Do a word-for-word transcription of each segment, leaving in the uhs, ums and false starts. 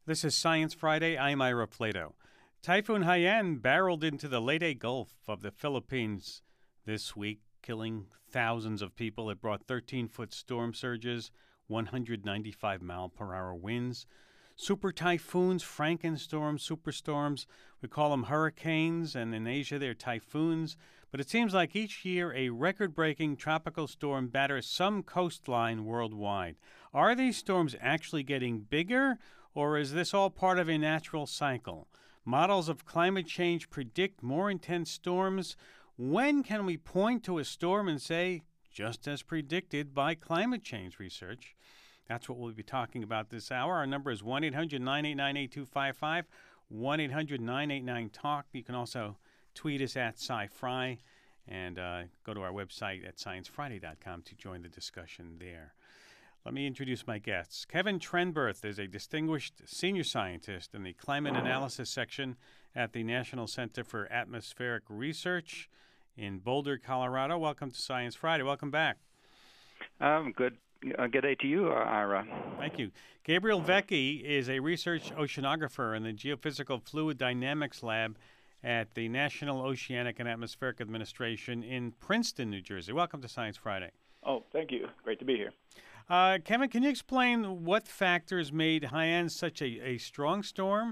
This is Science Friday. I'm Ira Plato. Typhoon Haiyan barreled into the Leyte Gulf of the Philippines this week, killing thousands of people. It brought thirteen-foot storm surges, one hundred ninety-five mile per hour winds, super typhoons, frankenstorms, superstorms. We call them hurricanes, and in Asia they're typhoons. But it seems like each year a record-breaking tropical storm batters some coastline worldwide. Are these storms actually getting bigger, or is this all part of a natural cycle? Models of climate change predict more intense storms. When can we point to a storm and say, just as predicted by climate change research? That's what we'll be talking about this hour. Our number is one eight hundred nine eight nine eight two five five, one eight hundred nine eight nine talk. You can also tweet us at SciFri and uh, go to our website at science friday dot com to join the discussion there. Let me introduce my guests. Kevin Trenberth is a distinguished senior scientist in the climate analysis section at the National Center for Atmospheric Research in Boulder, Colorado. Welcome to Science Friday. Welcome back. Um, good. Uh, good day to you, uh, Ira. Thank you. Gabriel Vecchi is a research oceanographer in the Geophysical Fluid Dynamics Lab at the National Oceanic and Atmospheric Administration in Princeton, New Jersey. Welcome to Science Friday. Oh, thank you. Great to be here. Uh, Kevin, can you explain what factors made Haiyan such a, a strong storm?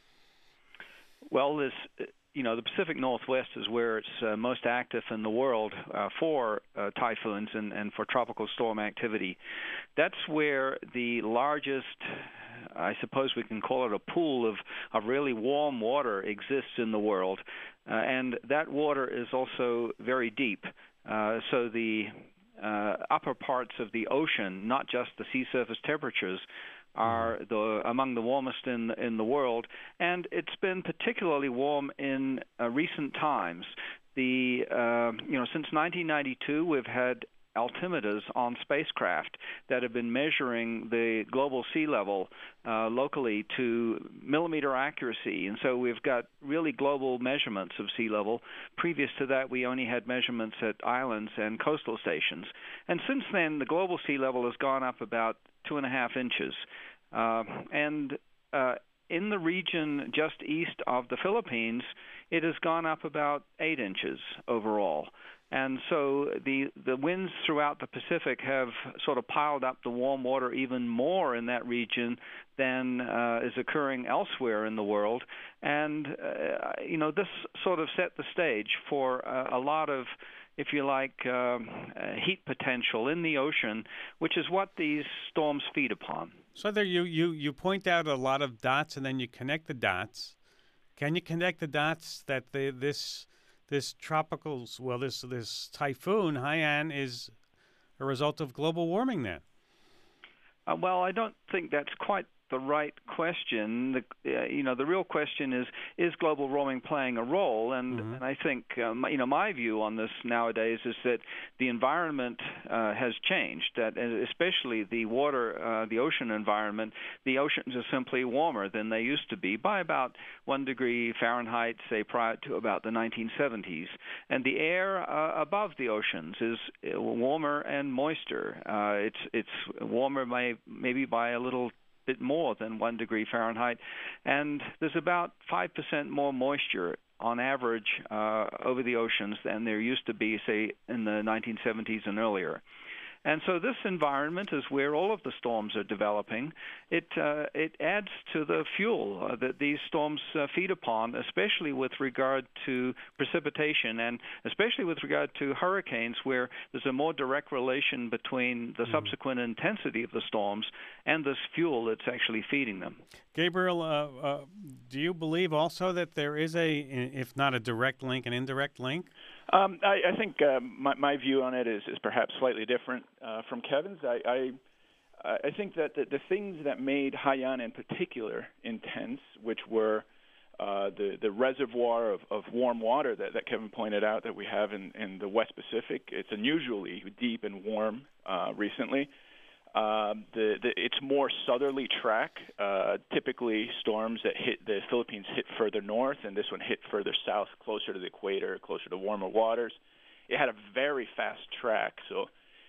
Well, this, you know, the Pacific Northwest is where it's uh, most active in the world uh, for uh, typhoons and, and for tropical storm activity. That's where the largest, I suppose we can call it a pool of, of really warm water exists in the world. Uh, and that water is also very deep. Uh, so the Uh, upper parts of the ocean, not just the sea surface temperatures, are the among the warmest in in the world, and it's been particularly warm in uh, recent times. The uh, you know since nineteen ninety-two, we've had altimeters on spacecraft that have been measuring the global sea level uh, locally to millimeter accuracy. And so we've got really global measurements of sea level. Previous to that, we only had measurements at islands and coastal stations. And since then, the global sea level has gone up about two and a half inches. Uh, and uh, in the region just east of the Philippines, it has gone up about eight inches overall. And so the the winds throughout the Pacific have sort of piled up the warm water even more in that region than uh, is occurring elsewhere in the world. And, uh, you know, this sort of set the stage for uh, a lot of, if you like, um, uh, heat potential in the ocean, which is what these storms feed upon. So there you, you, you point out a lot of dots, and then you connect the dots. Can you connect the dots that the, this... This tropical, well, this this typhoon, Haiyan, is a result of global warming then? Uh, well, I don't think that's quite the right question. The, uh, you know, the real question is, is global warming playing a role? And, mm-hmm. and I think, um, you know, my view on this nowadays is that the environment uh, has changed, that especially the water, uh, the ocean environment, the oceans are simply warmer than they used to be by about one degree Fahrenheit, say, prior to about the nineteen seventies. And the air uh, above the oceans is warmer and moister. Uh, it's, it's warmer by, maybe by a little bit more than one degree Fahrenheit, and there's about five percent more moisture on average uh, over the oceans than there used to be, say, in the nineteen seventies and earlier. And so this environment is where all of the storms are developing. It uh, it adds to the fuel uh, that these storms uh, feed upon, especially with regard to precipitation and especially with regard to hurricanes, where there's a more direct relation between the mm. subsequent intensity of the storms and this fuel that's actually feeding them. Gabriel, uh, uh, do you believe also that there is a, if not a direct link, an indirect link? Um, I, I think uh, my, my view on it is, is perhaps slightly different uh, from Kevin's. I, I I think that the, the things that made Haiyan in particular intense, which were uh, the the reservoir of, of warm water that, that Kevin pointed out that we have in, in the West Pacific, it's unusually deep and warm uh, recently. Um, the, the, it's more southerly track. Uh, typically, storms that hit the Philippines hit further north, and this one hit further south, closer to the equator, closer to warmer waters. It had a very fast track, so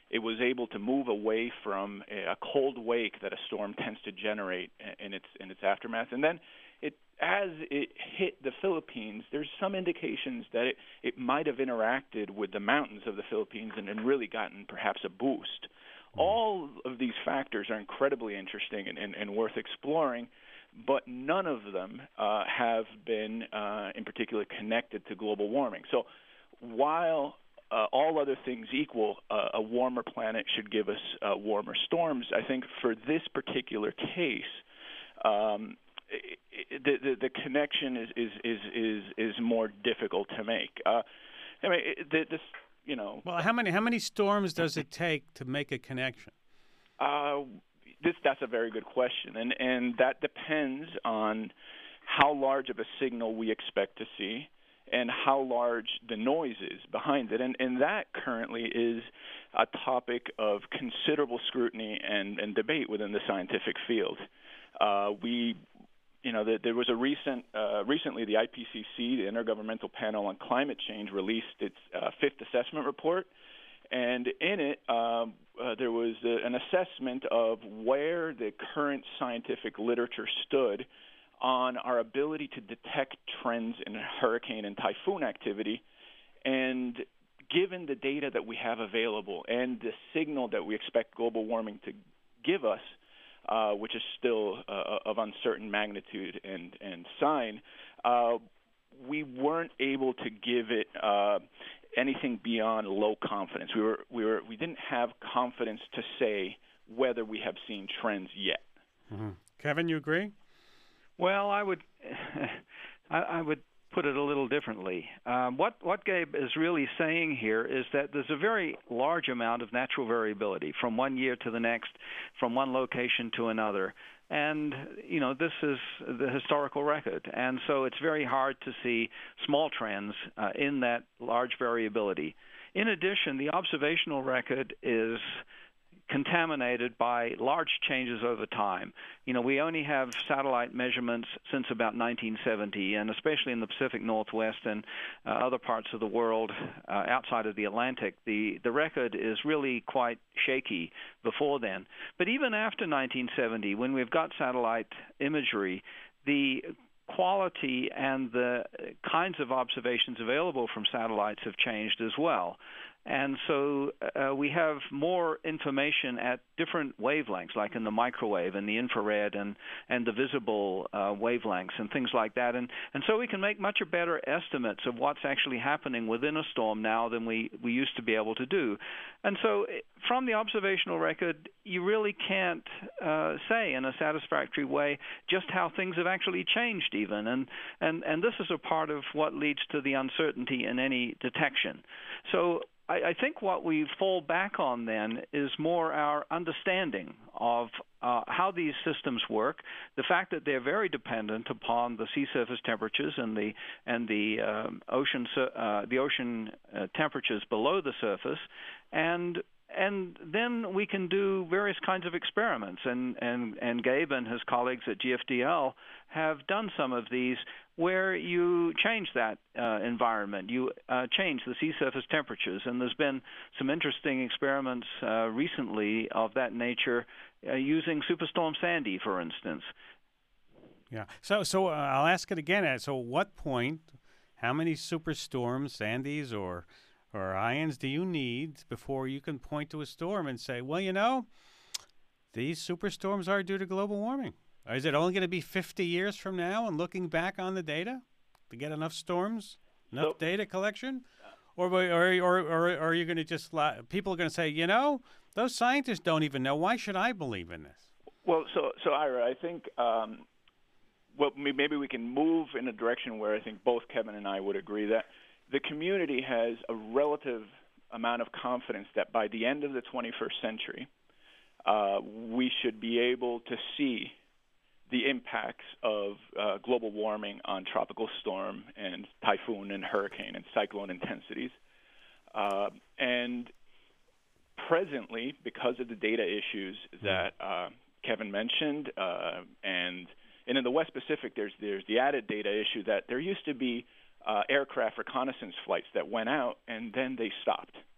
it was able to move away from a cold wake that a storm tends to generate in its in its aftermath. And then it as it hit the Philippines, there's some indications that it, it might have interacted with the mountains of the Philippines and, and really gotten perhaps a boost. Mm. All of these factors are incredibly interesting and, and, and worth exploring, but none of them uh, have been uh, in particular connected to global warming. So while uh, all other things equal, uh, a warmer planet should give us uh, warmer storms, I think for this particular case, um, The, the the connection is is is is, is more difficult to make. Uh, I mean, the, this you know. Well, how many how many storms does it take to make a connection? Uh, this that's a very good question, and and that depends on how large of a signal we expect to see, and how large the noise is behind it, and and that currently is a topic of considerable scrutiny and and debate within the scientific field. Uh, we You know, there was a recent, uh, recently the I P C C, the Intergovernmental Panel on Climate Change, released its uh, fifth assessment report, and in it um, uh, there was a, an assessment of where the current scientific literature stood on our ability to detect trends in hurricane and typhoon activity, and given the data that we have available and the signal that we expect global warming to give us, Uh, which is still uh, of uncertain magnitude and, and sign, uh, we weren't able to give it uh, anything beyond low confidence. We were we were we didn't have confidence to say whether we have seen trends yet. Mm-hmm. Kevin, you agree? Well, I would I, I would put it a little differently. Um, what what Gabe is really saying here is that there's a very large amount of natural variability from one year to the next, from one location to another. And, you know, this is the historical record. And so it's very hard to see small trends uh, in that large variability. In addition, the observational record is contaminated by large changes over time. You know, we only have satellite measurements since about nineteen seventy, and especially in the Pacific Northwest and uh, other parts of the world uh, outside of the Atlantic, the, the record is really quite shaky before then. But even after nineteen seventy, when we've got satellite imagery, the quality and the kinds of observations available from satellites have changed as well. And so uh, we have more information at different wavelengths, like in the microwave and the infrared and, and the visible uh, wavelengths and things like that. And, and so we can make much better estimates of what's actually happening within a storm now than we, we used to be able to do. And so from the observational record, you really can't uh, say in a satisfactory way just how things have actually changed even. And, and, and this is a part of what leads to the uncertainty in any detection. So I think what we fall back on then is more our understanding of uh, how these systems work, the fact that they're very dependent upon the sea surface temperatures and the and the um, ocean uh, the ocean uh, temperatures below the surface, and and then we can do various kinds of experiments. And and and Gabe and his colleagues at G F D L have done some of these, where you change that uh, environment, you uh, change the sea surface temperatures, and there's been some interesting experiments uh, recently of that nature uh, using Superstorm Sandy, for instance. Yeah. So, so uh, I'll ask it again. So, at what point, how many superstorms, Sandys or or Ians, do you need before you can point to a storm and say, well, you know, these superstorms are due to global warming? Or is it only going to be fifty years from now and looking back on the data to get enough storms, enough so, data collection? Or, or, or, or, or are you going to just – people are going to say, you know, those scientists don't even know. Why should I believe in this? Well, so, so Ira, I think um, well, maybe we can move in a direction where I think both Kevin and I would agree that the community has a relative amount of confidence that by the end of the twenty-first century, uh, we should be able to see – the impacts of uh, global warming on tropical storm and typhoon and hurricane and cyclone intensities. Uh, and presently, because of the data issues that uh, Kevin mentioned, uh, and and in the West Pacific, there's there's the added data issue that there used to be uh, aircraft reconnaissance flights that went out and then they stopped.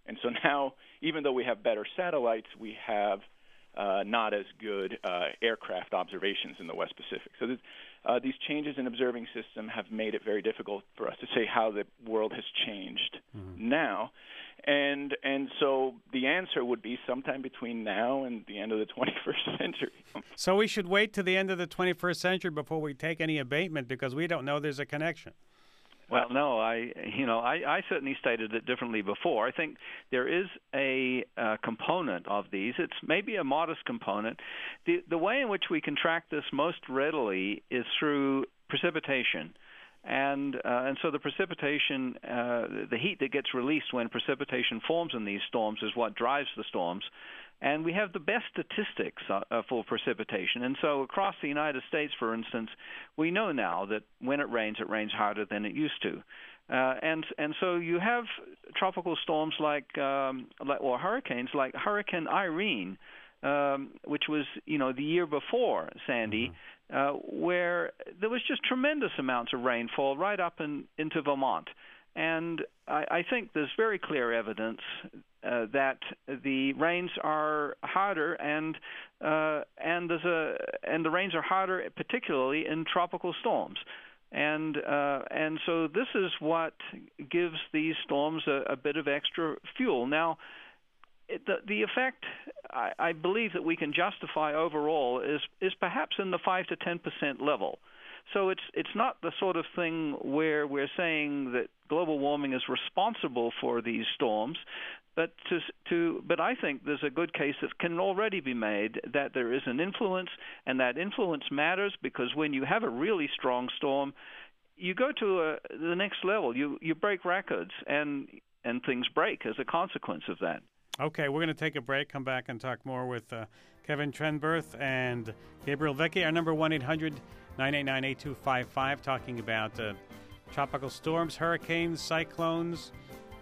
And so now, even though we have better satellites, we have uh, not as good uh, aircraft observations in the West Pacific. So this, uh, these changes in observing system have made it very difficult for us to say how the world has changed mm-hmm. now. And and so the answer would be sometime between now and the end of the twenty-first century. So we should wait to the end of the twenty-first century before we take any abatement because we don't know there's a connection. Well, no, I, you know, I, I certainly stated it differently before. I think there is a uh, component of these. It's maybe a modest component. The the way in which we can track this most readily is through precipitation. And uh, and so the precipitation, uh, the heat that gets released when precipitation forms in these storms is what drives the storms. And we have the best statistics uh, for precipitation. And so across the United States, for instance, we know now that when it rains, it rains harder than it used to. Uh, and and so you have tropical storms like, um, like or hurricanes like Hurricane Irene, um, which was, you know, the year before Sandy, mm-hmm. Uh, where there was just tremendous amounts of rainfall right up in, into Vermont. And I, I think there's very clear evidence uh, that the rains are harder, and uh, and there's a and the rains are harder, particularly in tropical storms. And uh, and so this is what gives these storms a, a bit of extra fuel. Now, it, the the effect I, I believe that we can justify overall is is perhaps in the five to ten percent level. So it's it's not the sort of thing where we're saying that global warming is responsible for these storms, but to to but I think there's a good case that can already be made that there is an influence, and that influence matters because when you have a really strong storm, you go to a, the next level. You you break records, and and things break as a consequence of that. Okay, we're going to take a break, come back and talk more with uh, Kevin Trenberth and Gabriel Vecchi. Our number one eight hundred nine eight nine eight two five five, talking about uh, tropical storms, hurricanes, cyclones,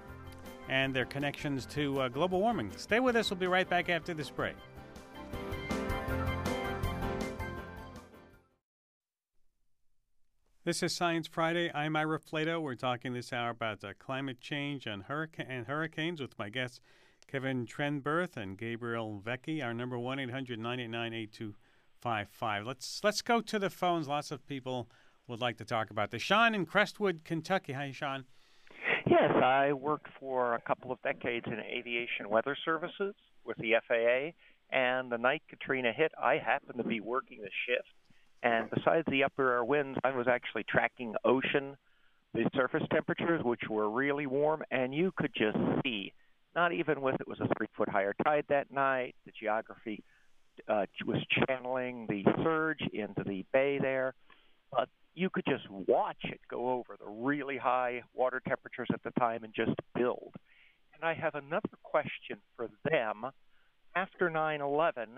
and their connections to uh, global warming. Stay with us. We'll be right back after this break. This is Science Friday. I'm Ira Flato. We're talking this hour about uh, climate change and, hurrica- and hurricanes with my guests Kevin Trenberth and Gabriel Vecchi. Our number one eight hundred nine eight nine eight two five five. Let's let's go to the phones. Lots of people would like to talk about this. Sean in Crestwood, Kentucky. Hi, Sean. Yes, I worked for a couple of decades in aviation weather services with the F A A, and the night Katrina hit, I happened to be working the shift. And besides the upper air winds, I was actually tracking ocean, the surface temperatures, which were really warm, and you could just see, not even with it was a three-foot higher tide that night, the geography uh, was channeling the surge into the bay there, but you could just watch it go over the really high water temperatures at the time and just build. And I have another question for them. After nine eleven,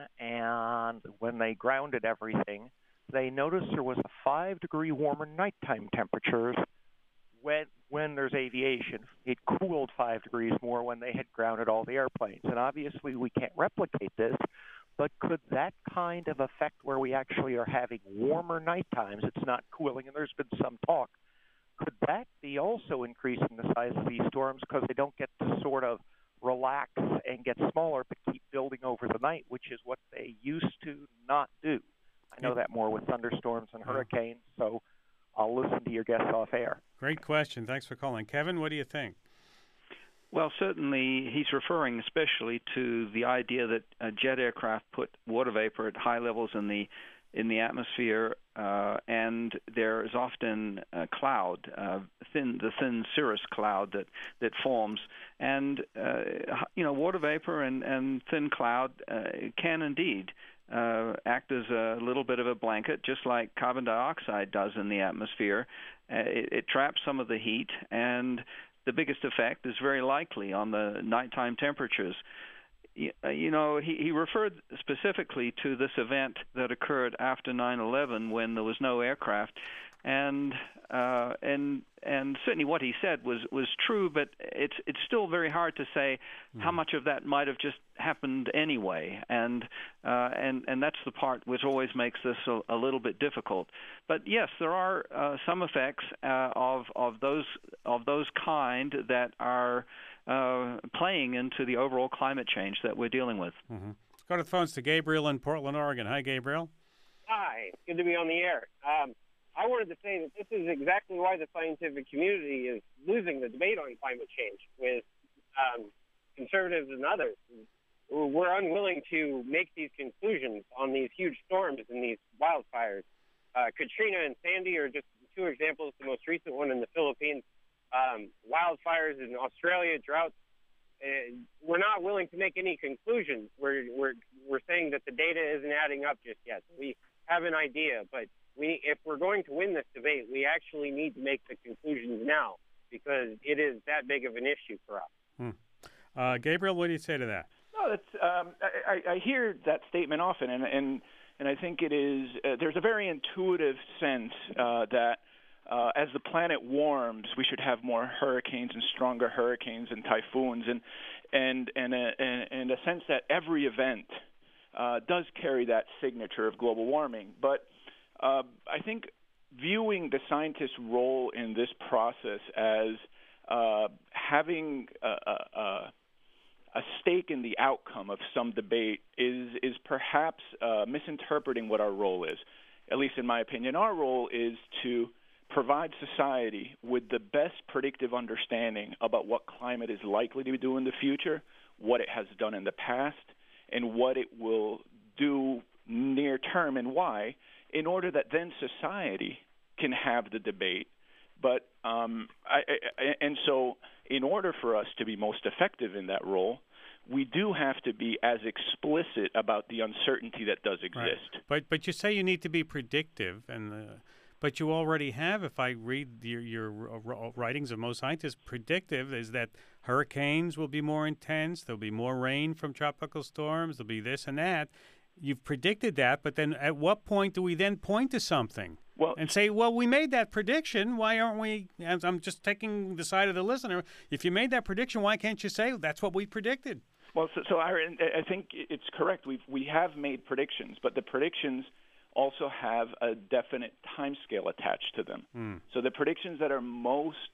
and when they grounded everything, they noticed there was a five-degree warmer nighttime temperatures when when there's aviation. It cooled five degrees more when they had grounded all the airplanes. And obviously we can't replicate this, but could that kind of effect where we actually are having warmer night times, it's not cooling, and there's been some talk, could that be also increasing the size of these storms because they don't get to sort of relax and get smaller but keep building over the night, which is what they used to not do? I know that more with thunderstorms and hurricanes, so I'll listen to your guests off air. Great question. Thanks for calling. Kevin, what do you think? Well, certainly he's referring especially to the idea that uh, jet aircraft put water vapor at high levels in the in the atmosphere, uh, and there is often a cloud, uh, thin the thin cirrus cloud that, that forms, and uh, you know water vapor and, and thin cloud uh, can indeed uh, act as a little bit of a blanket, just like carbon dioxide does in the atmosphere. Uh, it, it traps some of the heat, and the biggest effect is very likely on the nighttime temperatures. You know, he, he referred specifically to this event that occurred after nine eleven when there was no aircraft. and uh, and and certainly what he said was, was true, but it's it's still very hard to say mm. how much of that might have just happened anyway, and uh, and and that's the part which always makes this a, a little bit difficult. But yes, there are uh, some effects uh, of of those of those kind that are uh, playing into the overall climate change that we're dealing with. Mm-hmm. Let's go to the phones to Gabriel in Portland, Oregon. Hi, Gabriel. Hi, good to be on the air. Um, I wanted to say that this is exactly why the scientific community is losing the debate on climate change with um, conservatives and others. We're unwilling to make these conclusions on these huge storms and these wildfires. Uh, Katrina and Sandy are just two examples, the most recent one in the Philippines. Um, wildfires in Australia, droughts. Uh, we're not willing to make any conclusions. We're, we're, we're saying that the data isn't adding up just yet. We have an idea, but we, if we're going to win this debate, we actually need to make the conclusions now because it is that big of an issue for us. Hmm. Uh, Gabriel, what do you say to that? No, that's um, I, I hear that statement often, and and, and I think it is uh, there's a very intuitive sense uh, that uh, as the planet warms, we should have more hurricanes and stronger hurricanes and typhoons, and and and a, and, and a sense that every event uh, does carry that signature of global warming, but Uh, I think viewing the scientist's role in this process as uh, having a, a, a stake in the outcome of some debate is is perhaps uh, misinterpreting what our role is. At least in my opinion, our role is to provide society with the best predictive understanding about what climate is likely to do in the future, what it has done in the past, and what it will do near term and why, in order that then society can have the debate. But um, I, I, and so in order for us to be most effective in that role, we do have to be as explicit about the uncertainty that does exist. Right. But but you say you need to be predictive, and uh, but you already have, if I read your, your writings of most scientists, predictive is that hurricanes will be more intense, there'll be more rain from tropical storms, there'll be this and that. You've predicted that, but then at what point do we then point to something well, and say, well, we made that prediction. Why aren't we? I'm just taking the side of the listener. If you made that prediction, why can't you say that's what we predicted? Well, so, so I, I think it's correct. We've, we have made predictions, but the predictions also have a definite time scale attached to them. Mm. So the predictions that are most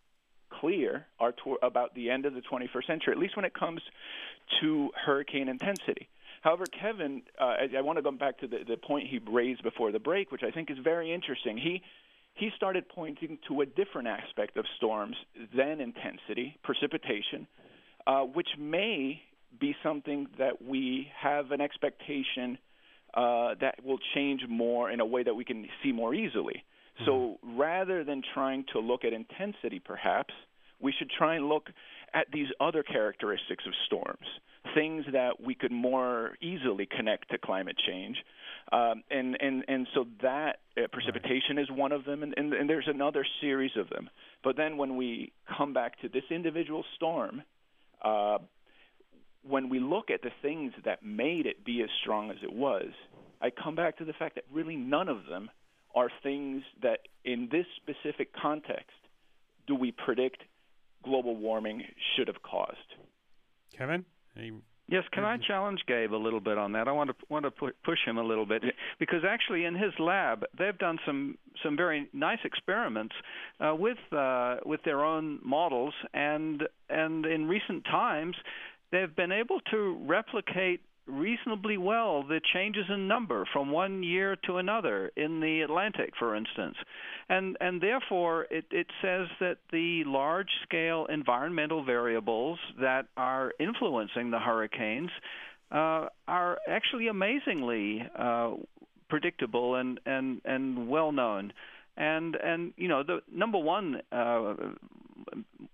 clear are to, about the end of the twenty-first century, at least when it comes to hurricane intensity. However, Kevin, uh, I, I want to go back to the, the point he raised before the break, which I think is very interesting. He he started pointing to a different aspect of storms than intensity, precipitation, uh, which may be something that we have an expectation uh, that will change more in a way that we can see more easily. Mm-hmm. So rather than trying to look at intensity, perhaps, we should try and look at these other characteristics of storms, things that we could more easily connect to climate change. Um, and, and, and so that uh, precipitation is one of them, and, and, and there's another series of them. But then when we come back to this individual storm, uh, when we look at the things that made it be as strong as it was, I come back to the fact that really none of them are things that in this specific context do we predict global warming should have caused. Kevin? Any... Yes, can I challenge Gabe a little bit on that? I want to want to push him a little bit because actually in his lab they've done some some very nice experiments uh, with uh, with their own models, and and in recent times they've been able to replicate reasonably well the changes in number from one year to another in the Atlantic, for instance. And and therefore it, it says that the large-scale environmental variables that are influencing the hurricanes uh, are actually amazingly uh, predictable and, and, and well-known. And, and, you know, the number one uh,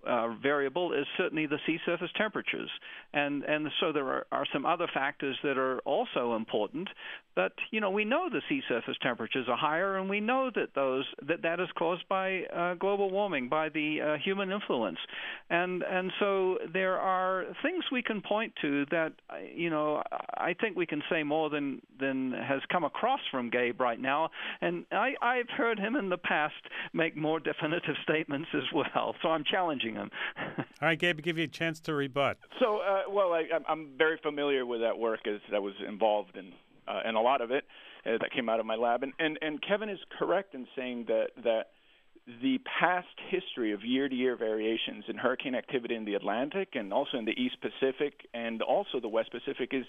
uh, variable is certainly the sea surface temperatures, and and so there are, are some other factors that are also important. But you know, we know the sea surface temperatures are higher, and we know that those that that is caused by uh, global warming, by the uh, human influence, and and so there are things we can point to that you know I think we can say more than than has come across from Gabe right now, and I, I've heard him in the past make more definitive statements as well. So I'm challenging him. All right, Gabe, I'll give you a chance to rebut. So, uh, well, I, I'm very familiar with that work as I was involved in uh, in a lot of it uh, that came out of my lab, and, and and Kevin is correct in saying that that the past history of year-to-year variations in hurricane activity in the Atlantic and also in the East Pacific and also the West Pacific is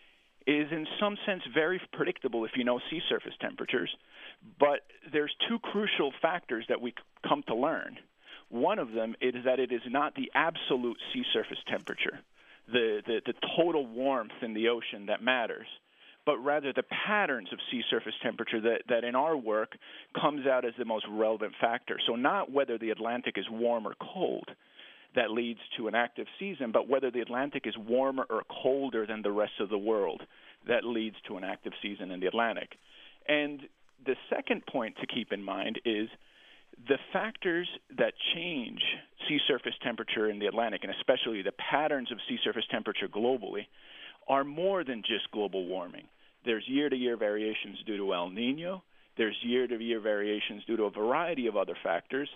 is in some sense very predictable if you know sea surface temperatures. But there's two crucial factors that we come to learn. One of them is that it is not the absolute sea surface temperature, the, the, the total warmth in the ocean that matters, but rather the patterns of sea surface temperature that, that in our work comes out as the most relevant factor. So not whether the Atlantic is warm or cold that leads to an active season, but whether the Atlantic is warmer or colder than the rest of the world that leads to an active season in the Atlantic. And the second point to keep in mind is the factors that change sea surface temperature in the Atlantic, and especially the patterns of sea surface temperature globally, are more than just global warming. There's year-to-year variations due to El Nino. There's year-to-year variations due to a variety of other factors.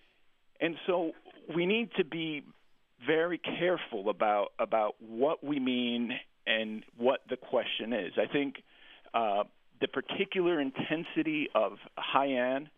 And so we need to be very careful about about what we mean and what the question is. I think uh, the particular intensity of Haiyan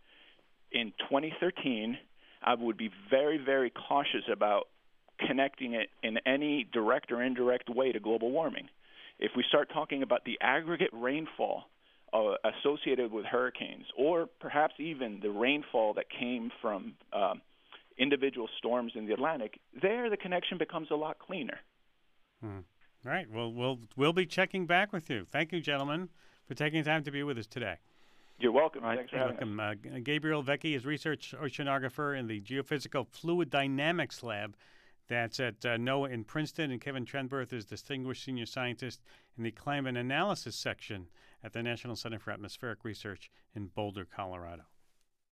in twenty thirteen, I would be very, very cautious about connecting it in any direct or indirect way to global warming. If we start talking about the aggregate rainfall uh, associated with hurricanes, or perhaps even the rainfall that came from um, individual storms in the Atlantic, there the connection becomes a lot cleaner. Hmm. All right. Well, we'll we'll be checking back with you. Thank you, gentlemen, for taking time to be with us today. You're welcome. Right. Thanks for having welcome. us. Uh, Gabriel Vecchi is research oceanographer in the Geophysical Fluid Dynamics Lab. That's at uh, NOAA in Princeton, and Kevin Trenberth is Distinguished Senior Scientist in the Climate Analysis Section at the National Center for Atmospheric Research in Boulder, Colorado.